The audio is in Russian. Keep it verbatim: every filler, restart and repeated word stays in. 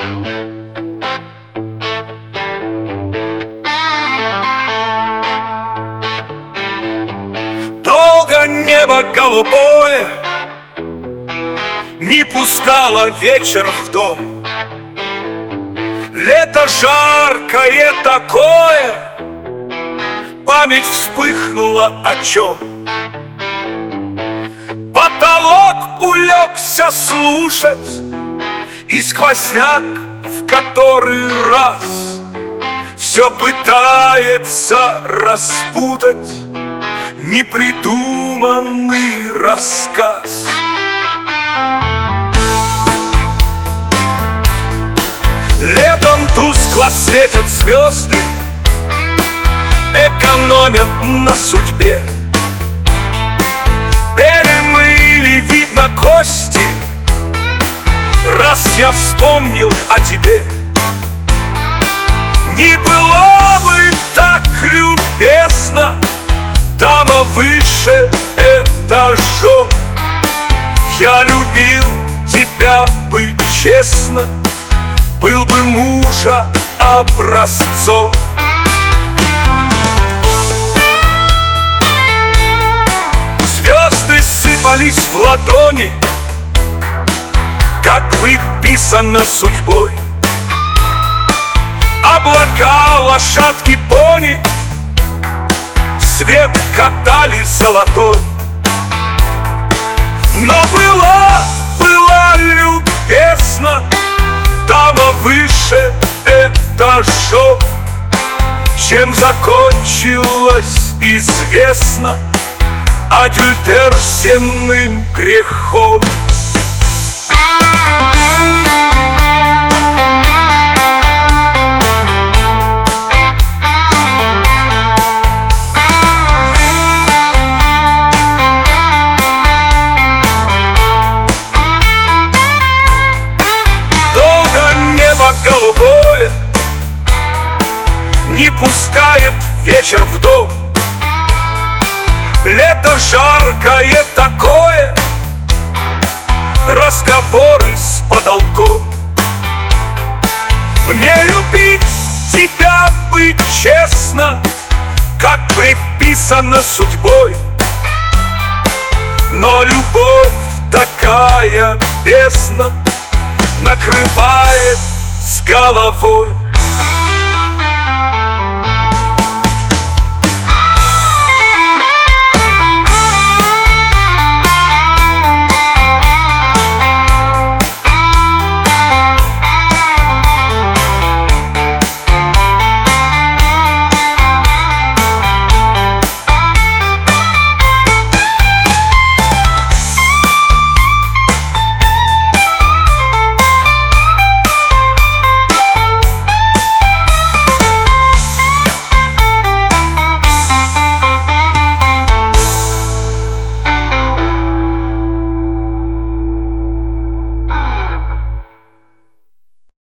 Долго небо голубое не пускало вечер в дом. Лето жаркое такое, память вспыхнула о чем. Потолок улегся слушать, и сквозняк в который раз все пытается распутать непридуманный рассказ. Летом тускло светят звезды, экономят на судьбе. Перемыли, видно, кости, раз я вспомнил о тебе. Не было бы так любезно, дама выше этажом. Я любил тебя бы честно, был бы мужа образцом. Звезды сыпались в ладони, как выписано судьбой. Облака, лошадки, пони, свет катали золотой. Но была, была любезна дама выше этажом. Чем закончилось, известно, адюльтер земным грехом. Голубое не пускает вечер в дом. Лето жаркое такое, разговоры с потолком. Мне любить тебя бы честно, как приписано судьбой. Но любовь такая бездна накрывает с головой.